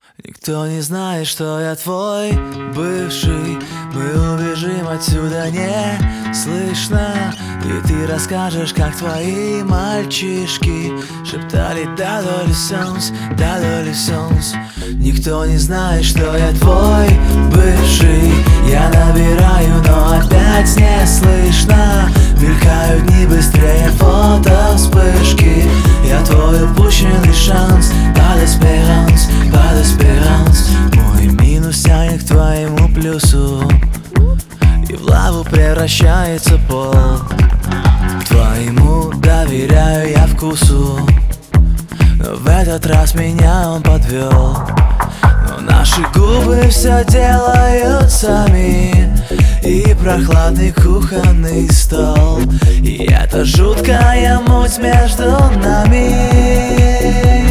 Никто не знает, что я твой бывший. Мы убежим отсюда не слышно, и ты расскажешь, как твои мальчишки шептали «D'adolescence, d'adolescence». Никто не знает, что я твой бывший. Я набираю, но опять не слышно. Мелькают дни быстрее фото вспышки. Я твой упущенный шанс. Pas d'espérance, pas d'espérance. Мой минус тянет к твоему плюсу, и в лаву превращается пол. Твоему доверяю я вкусу, но в этот раз меня он подвел. Но наши губы все делают сами, и прохладный кухонный стол, и эта жуткая муть между нами.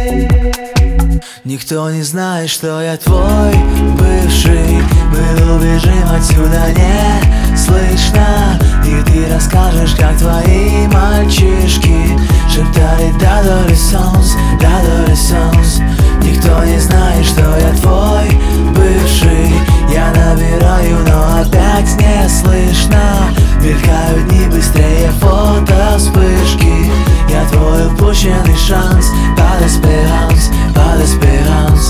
Никто не знает, что я твой бывший. Мы убежим отсюда не слышно, и ты расскажешь, как твои мальчишки шептали «D'adolescence, d'adolescence». Никто не знает, что я твой бывший. Я набираю, но опять не слышно. Мелькают дни быстрее фото вспышки. Я твой упущенный шанс. Pas d'espérance, pas d'espérance.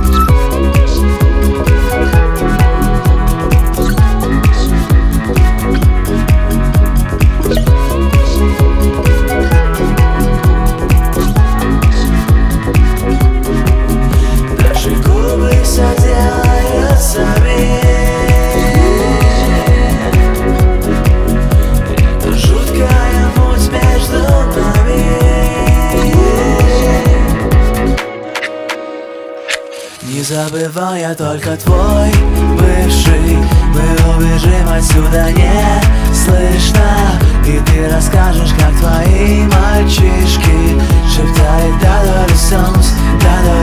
Наши губы все делают сами. Это жуткая муть между нами. Не забывай, я только твой бывший. Мы убежим отсюда не слышно, и ты расскажешь, как твои мальчишки шептали «D'adolescence, d'adolescence».